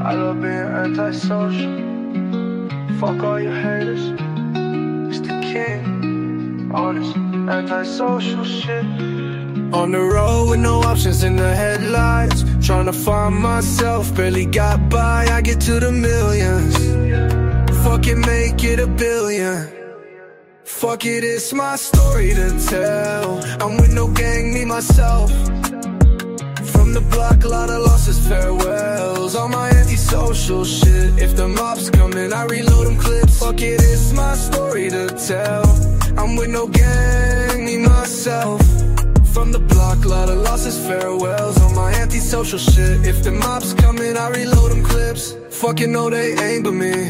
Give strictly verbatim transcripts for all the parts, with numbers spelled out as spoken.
I love being antisocial. Fuck all your haters. It's the king. All this antisocial shit. On the road with no options in the headlights, trying to find myself, barely got by. I get to the millions. Fuck it, make it a billion. Fuck it, it's my story to tell. I'm with no gang, me, myself. From the block, a lot of losses, farewells. All my antisocial shit. If the mob's coming, I reload them clips. Fuck it, it's my story to tell. I'm with no gang, me, myself. From the block, a lot of losses, farewells. On my antisocial shit. If the mob's coming, I reload them clips. Fucking know they ain't but me.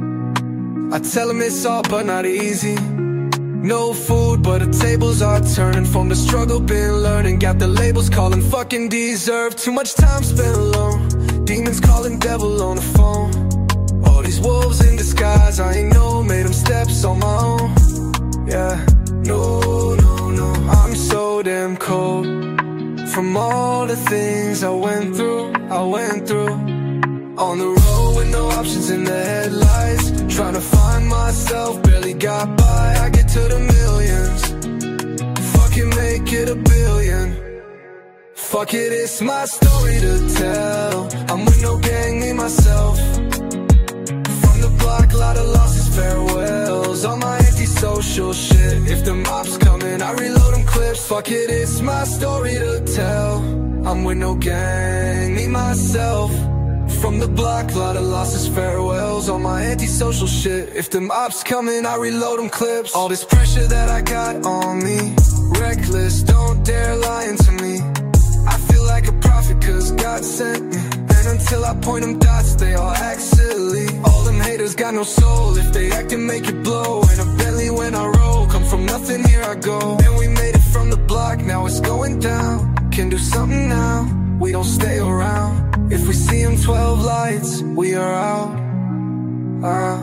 I tell them it's all but not easy. No food, but the tables are turning. From the struggle, been learning. Got the labels calling, fucking deserve. Too much time spent alone. Demons calling, devil on the phone. All these wolves in disguise, I ain't know. Made them steps on my own. Yeah, no, no, no. I'm so damn cold. From all the things I went through, I went through. On the road with no options in the headlights, trying to find myself, barely got by. I get to the millions. Fuck it, make it a billion. Fuck it, it's my story to tell. I'm with no gang, me, myself. From the block, a lot of losses, farewells. All my antisocial shit. If the mob's coming, I reload them clips. Fuck it, it's my story to tell. I'm with no gang, me, myself. From the block, a lot of losses, farewells. All my antisocial shit. If them ops coming, I reload them clips. All this pressure that I got on me. Reckless, don't dare lying to me. I feel like a prophet cause God sent me. And until I point them dots, they all act silly. All them haters got no soul. If they act and make it blow. And a belly when I roll. Come from nothing, here I go. And we made it from the block, now it's going down. Can do something now, we don't stay around. If we see them twelve lights, we are out, uh.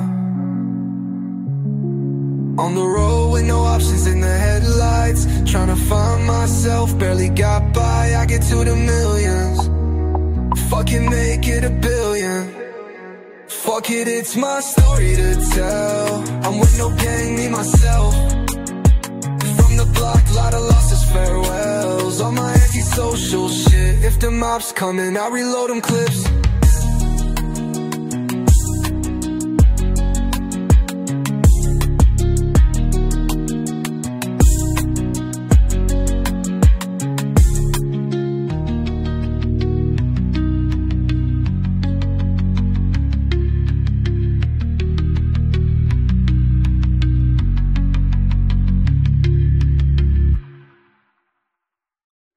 On the road with no options in the headlights, trying to find myself, barely got by. I get to the millions. Fuck it, make it a billion. Fuck it, it's my story to tell. I'm with no gang, me, myself. From the block, a lot of losses, farewells. All my antisocial shit. If the mob's coming, I reload them clips.